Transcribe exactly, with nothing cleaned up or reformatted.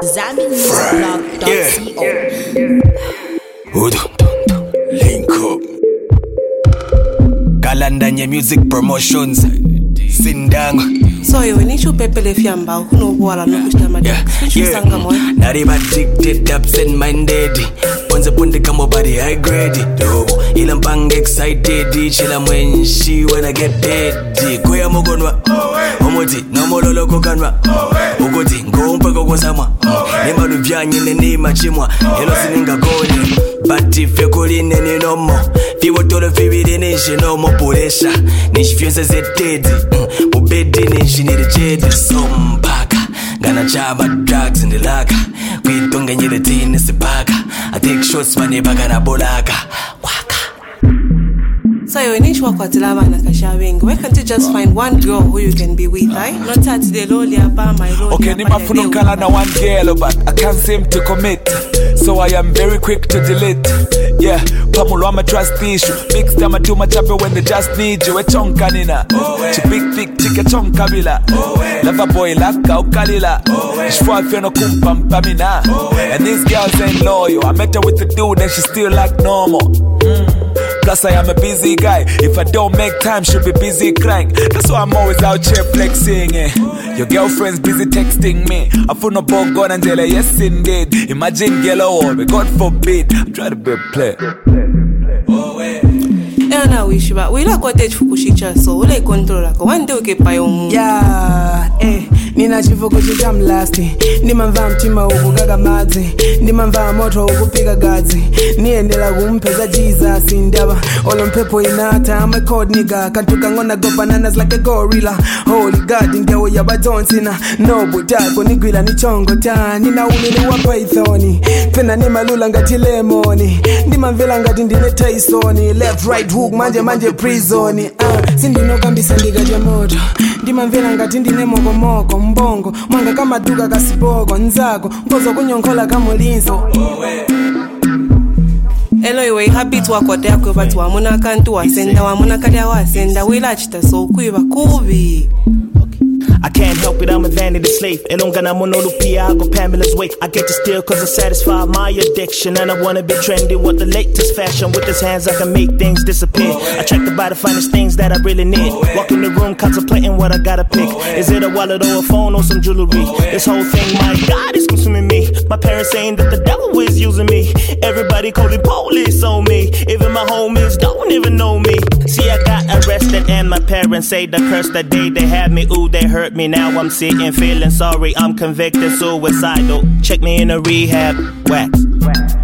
Zaminisblog dot co. Link up. Galandanya Music Promotions. Sindang. So you need to pepper if you are no wala no kushama. Yeah, yeah. Nariba addicted, absent-minded. Once upon the come body high grade. Ilam bang excited. Chila mwenshi when I get paid. Koya mogonwa. Omoti no mololo kokanwa. Ugoti ngo mpeko kosama. Nema luvyanyi nene machimwa. Elo sininga goni. Bati fekuli nene no mo. Fiwo tolo fibidi nishi no mo puresha. Nishi fiyense zetedi. Ubedi nishi niri jedi. Sompaka. Gana chaba drugs in the laka. Kwitonga nyele tini sipaka. I take shots mani baka na bolaka. Waka. So you need to work with Lava and Kashaving. Why can't you just find one girl who you can be with, right? Not at the lowly about my road. Okay, Nima Funo Kalana one girl, but I can't seem to commit. So I am very quick to delete. Yeah, Pamulama trust issue. Mix them too much up when they just need you. A chonka nina. Chi big big chika chonka bila. Lava boy laka ukalila. Shwa feno kumpam pamina. And these girls ain't loyal. I met her with the dude and she still like normal. Mm. Plus I am a busy guy. If I don't make time, she'll be busy crying. That's why I'm always out here flexing. Eh. Your girlfriend's busy texting me. I feel no bogon and jelly, yes indeed. Imagine yellow or God forbid. I'm trying to be a player. Eh na wish ba. We like what age fukushicha so we like control like one day we pay on. Yeah, eh. Nina chifukushi cha mlasti. Ndimamva mtima ukugaga madzi. Ndimamva moto ukupiga gadzi. Niendela kumpeza Jesus indaba. Olo mpepo inata. I'm a cold nigga. Kantuka ngona go bananas like a gorilla. Holy God ingewo yabadonsina. No butako nigwila ni chongo ta. Nina ulili wa pythoni. Pena ni malula ngati lemoni. Ndimamvela ngati ndine Tysoni. Left right hook manje manje prisoni. Ah, sindino kambisa ndiga jamoto. Ndimamvela ngati ndine moko moko. Mbongo, mwanga kama duka kasiboko. Nzako, ngozo kunyonkola kama linzo. Hello, you happy to work with them, but wa muna kantu wa senda wa muna kadia wa senda we lachita so kuiva kubi. I can't help it, I'm a vanity slave. Elongana monolupia, I go Pamela's way. I get to steal cause I satisfy my addiction. And I wanna be trendy with the latest fashion. With his hands I can make things disappear. Attracted by the finest things that I really need. Walk in the room contemplating what I gotta pick. Is it a wallet or a phone or some jewelry? This whole thing, my God, is consuming me. My parents saying that the devil is using me. Everybody calling police on me. Even my homies don't even know me. See, I got arrested and my parents say the curse that day they had me. Ooh, they hurt me. Now I'm sitting feeling sorry. I'm convicted suicidal. Check me in a rehab. Wax.